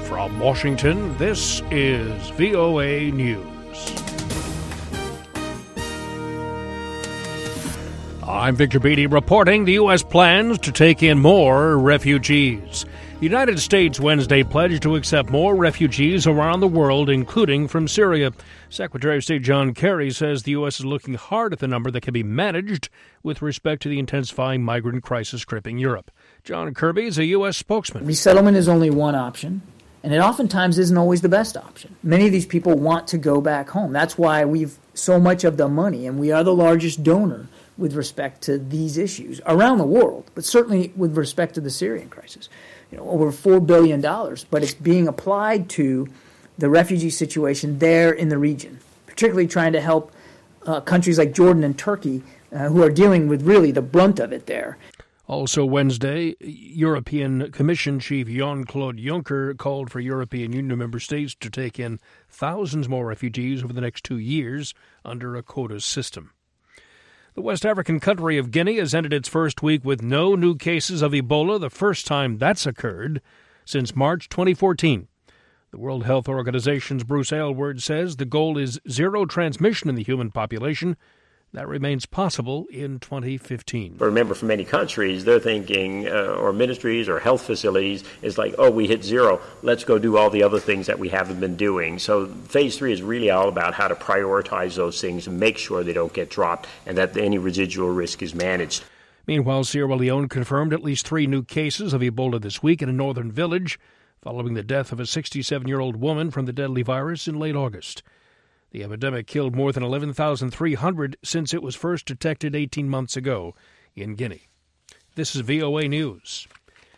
From Washington, this is VOA News. I'm Victor Beatty reporting the U.S. plans to take in more refugees. The United States Wednesday pledged to accept more refugees around the world, including from Syria. Secretary of State John Kerry says the U.S. is looking hard at the number that can be managed with respect to the intensifying migrant crisis gripping Europe. John Kirby is a U.S. spokesman. Resettlement is only one option, and it oftentimes isn't always the best option. Many of these people want to go back home. That's why we've so much of the money, and we are the largest donor with respect to these issues around the world, but certainly with respect to the Syrian crisis. Over $4 billion, but it's being applied to the refugee situation there in the region, particularly trying to help countries like Jordan and Turkey who are dealing with really the brunt of it there. Also Wednesday, European Commission Chief Jean-Claude Juncker called for European Union member states to take in thousands more refugees over the next 2 years under a quota system. The West African country of Guinea has ended its first week with no new cases of Ebola, the first time that's occurred since March 2014. The World Health Organization's Bruce Aylward says the goal is zero transmission in the human population. That remains possible in 2015. Remember, for many countries, they're thinking, or ministries or health facilities, is like, oh, we hit zero. Let's go do all the other things that we haven't been doing. So phase 3 is really all about how to prioritize those things and make sure they don't get dropped and that any residual risk is managed. Meanwhile, Sierra Leone confirmed at least 3 new cases of Ebola this week in a northern village, following the death of a 67-year-old woman from the deadly virus in late August. The epidemic killed more than 11,300 since it was first detected 18 months ago in Guinea. This is VOA News.